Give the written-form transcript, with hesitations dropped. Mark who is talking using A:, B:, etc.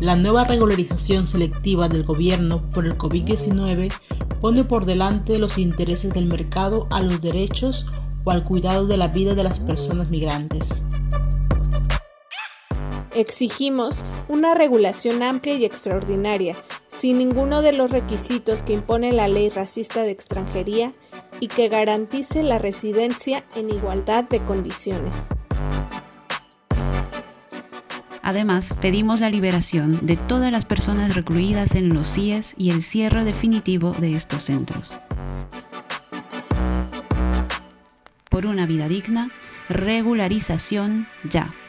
A: La nueva regularización selectiva del gobierno por el COVID-19 pone por delante los intereses del mercado a los derechos o al cuidado de la vida de las personas migrantes.
B: Exigimos una regulación amplia y extraordinaria, sin ninguno de los requisitos que impone la ley racista de extranjería y que garantice la residencia en igualdad de condiciones.
C: Además, pedimos la liberación de todas las personas recluidas en los CIES y el cierre definitivo de estos centros. Por una vida digna, regularización ya.